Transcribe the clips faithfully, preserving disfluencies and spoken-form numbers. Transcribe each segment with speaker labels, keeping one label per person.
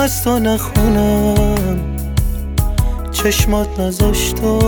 Speaker 1: از تو نخونم، چشمات نذاشت و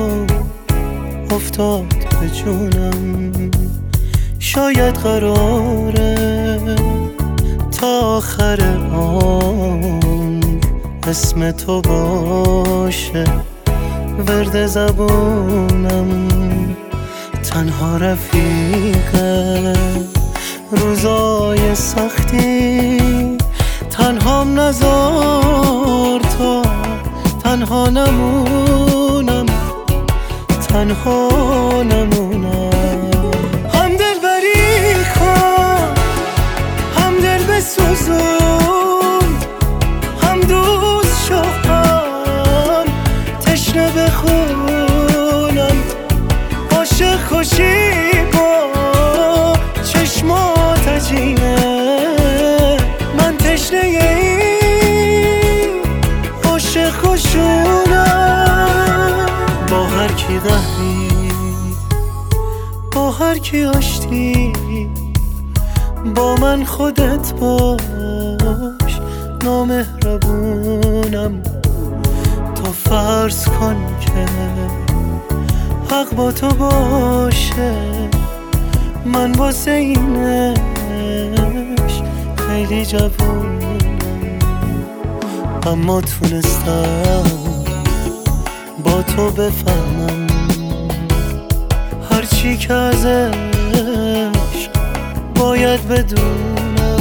Speaker 1: افتاد به جونم. شاید قراره تا آخر عمر اسم تو باشه ورد زبونم. تنها رفیقه روزای سختی، تنهام نذار تا تنها نمونم، تنها نمونم. هم دل بری کن، هم دل بسوزون، هم دوست شو، هم تشنه بخونم. عاشق خوشی با چشمات عجینه، من تشنه این عاشق خوشونم. با هر کی قهری، با هر کی آشتی، با من خودت باش، نامهربونم. تو فرض کن که حق با تو باشه، من واسه اینش خیلی جوونم. اما تونستم با تو بفهمم هرچی که ازش باید بدونم،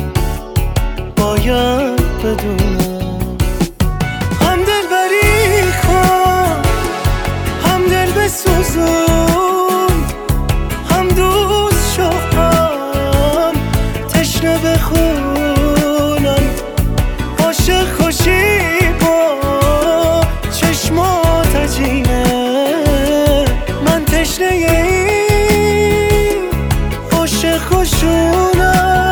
Speaker 1: باید بدونم. هم دل بری کن، هم دل بسوزون، هم دوست شو، هم تشنه بخونم. عاشق خوشی با چشمات عجینه، من تشنه این عاشق خوشونم.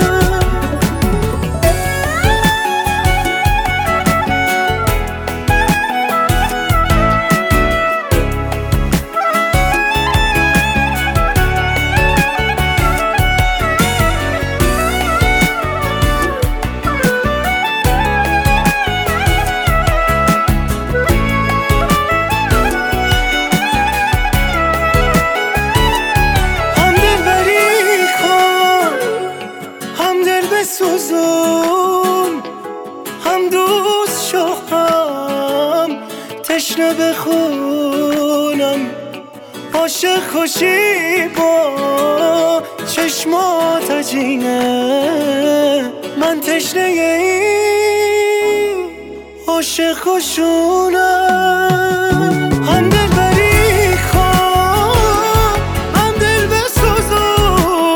Speaker 1: بسوزون، هم دوست شو، هم تشنه بخونم. عاشق خوشی با چشمات عجینه، من تشنه این عاشق خوشونم. هم دل بری کن، هم دل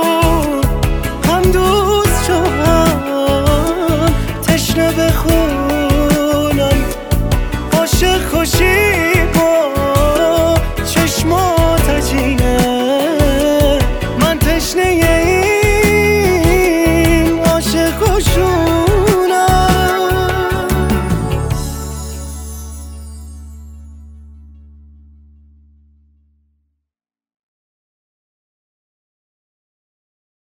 Speaker 1: بسوزون، هم دوست شو، هم تشنه بخون.